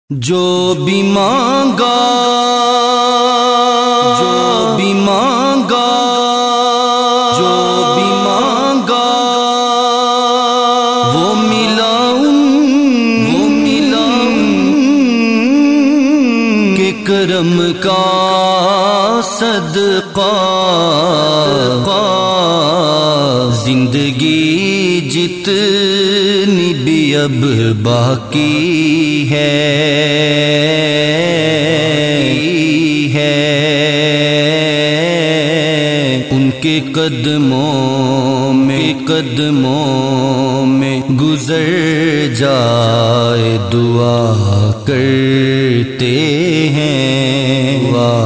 جو بھی مانگا جو بھی مانگا جو بھی مانگا وہ ملا کہ کرم کا صدقہ زندگی جتنی بھی اب باقی ہے ان کے قدموں میں گزر جائے دعا کرتے ہیں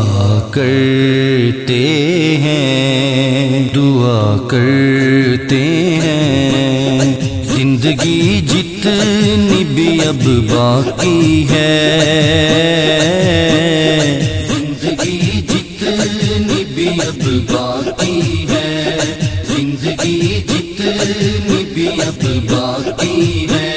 دعا کرتے ہیں زندگی جتنی بھی اب باقی ہے زندگی جتنی بھی اب باقی ہے زندگی جتنی بھی اب باقی ہے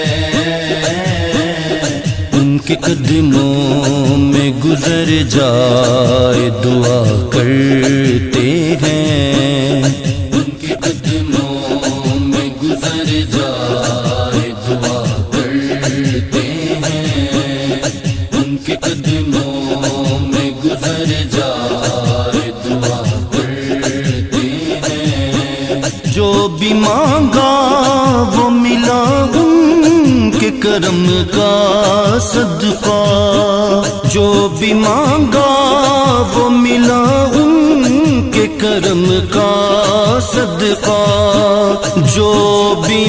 ان کے قدموں میں گزر جائے دعا کرتے ہیں ان کے قدموں میں گزر جائے دعا کرتے ہیں ان کے قدموں میں گزر جائے دعا کرتے ہیں جو بھی مانگا وہ ملا ان کے کرم کا صدقہ جو بھی مانگا وہ ملا ان کے کرم کا صدقہ جو بھی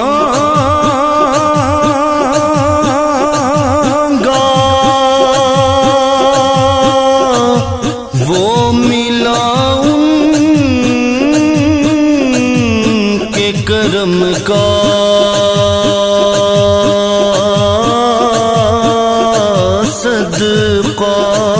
مانگا وہ ملا ان کے کرم کا صدقہ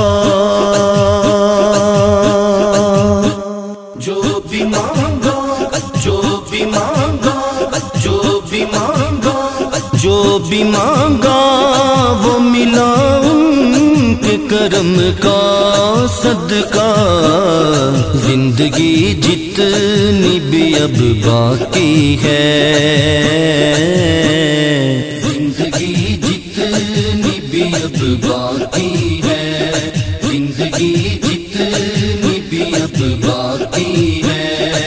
جو بھی مانگا جو بھی مانگا جو بھی مانگا جو بھی مانگا وہ ملا ان کے کرم کا صدقہ زندگی جتنی بھی اب باقی ہے زندگی جتنی بھی اب باقی ہے زندگی جتنی بھی اب باقی ہے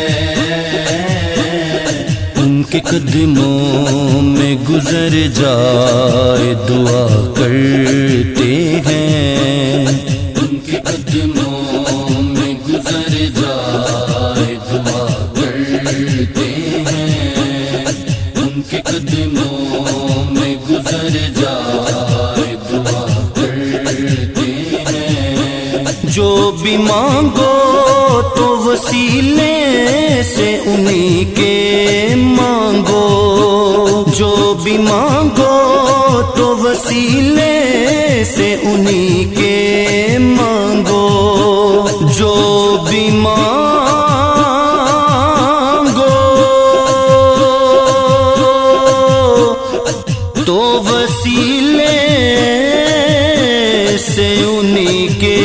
ان کے قدموں میں گزر جائے دعا کرتے ہیں ان کے قدموں میں گزر جائے دعا کرتے ہیں ان کے قدموں میں گزر جائے دعا کرتے ہیں جو بھی مانگو تو وسیلے سے انہی کے مانگو جو بھی مانگو تو وسیلے سے انہی کے مانگو جو بھی مانگو تو وسیلے سے انہی کے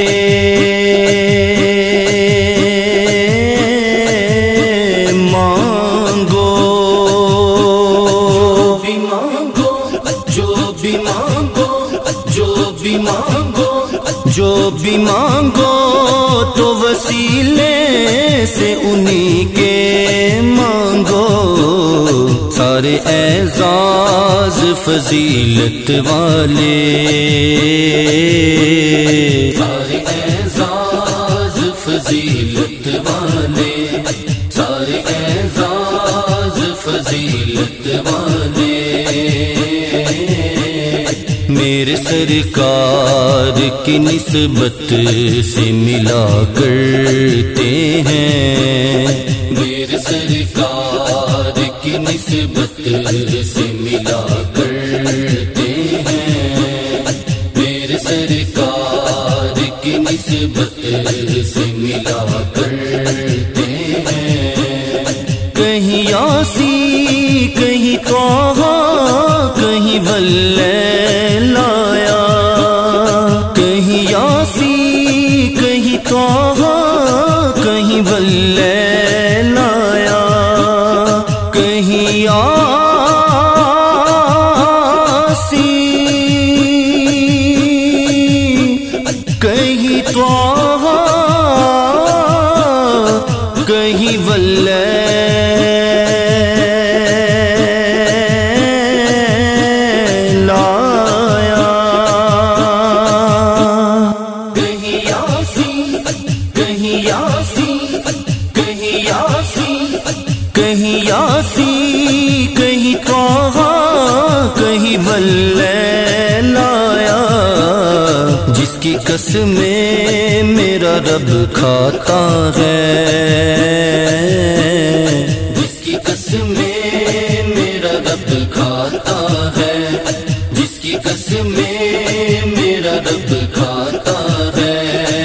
مانگو جو بھی مانگو تو وسیلے سے انہی کے مانگو سارے اعزاز فضیلت والے سارے اعزاز فضیلت والے سارے اعزاز فضیلت والے میرے سرکار کی نسبت سے ملا کرتے ہیں میرے سرکار کی نسبت سے ملا کرتے ہیں میرے سرکار کی نسبت سے ملا کرتے ہیں کہیں یاسی کہیں طه کہیں واللیل جس کی قسمیں میرا رب کھاتا ہے، جس کی قسمیں میرا رب کھاتا ہے، جس کی قسمیں میرا رب کھاتا ہے۔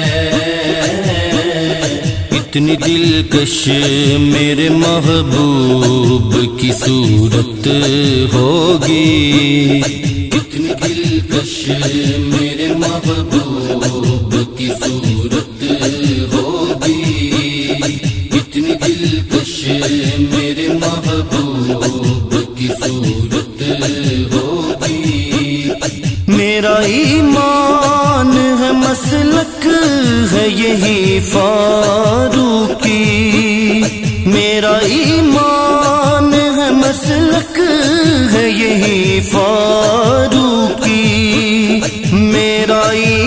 اتنی دلکش میرے محبوب کی صورت ہوگی، اتنی دلکش میرے محبوب کی صورت ہوگی، اتنی دلکش میرے محبوب کی صورت ہوگی۔ میرا ایمان ہے مسلک ہے یہی فاروقی، میرا ایمان ہے مسلک ہے یہی فاروقی، میرا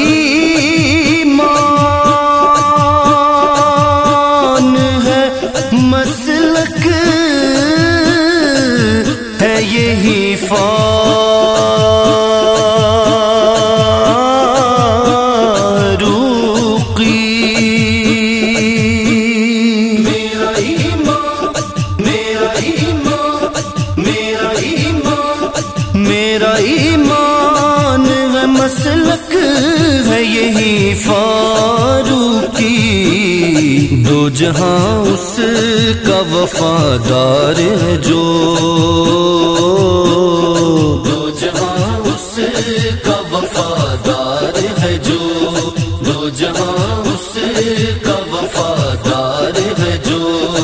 ایمان ہے مسلک ہے یہی میرا ایمان ہے مسلک ہے یہی فاروقی، دو جہاں اس کا وفادار ہے جو، دو جہاں اس کا وفادار ہے جو، دو جہاں اس کا وفادار ہے جو،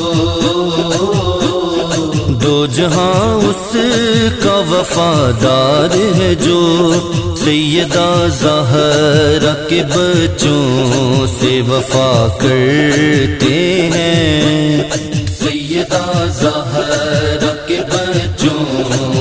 دو جہاں اس کا وفادار ہے جو، سیدہ زہرا کے بچوں سے وفا کرتے ہیں، سیدہ زہرا کے بچوں